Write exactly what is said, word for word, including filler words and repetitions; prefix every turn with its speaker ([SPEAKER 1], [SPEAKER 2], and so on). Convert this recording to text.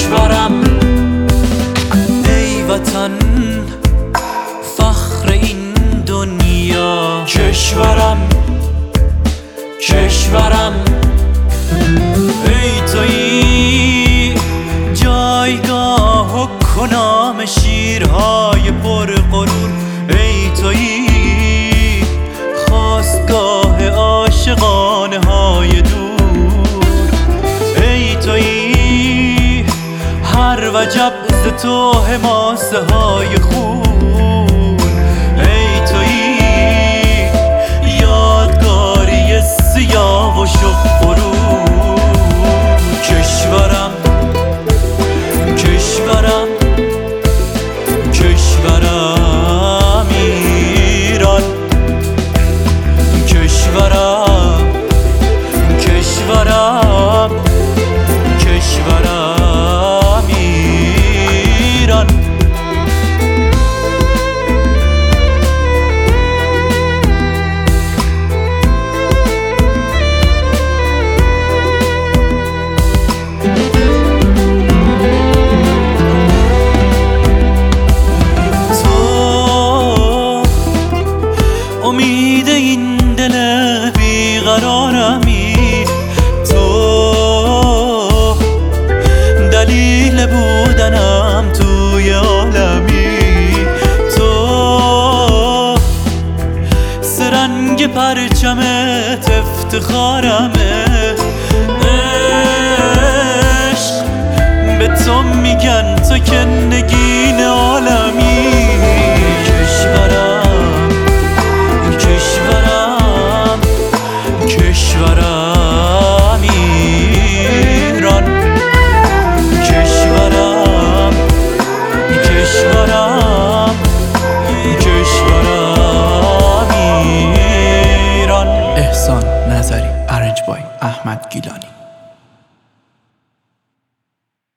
[SPEAKER 1] کشورم ای وطن فخر این دنیا، کشورم کشورم ای تویی جایگاه و کنام شیرهای پر غرور، ای تویی خاستگاه عاشقانه های دور، ای تویی هر وجب ز تو حماسه های خون، ای تویی یادگاری سیاه و شب غرور، کشورم کشورم کشورم ایران، کشورم کشورم کشورم ایران. امید این دل بیقرارمی، تو دلیل بودنم توی عالمی، تو سرنگ پرچمت افتخارمی،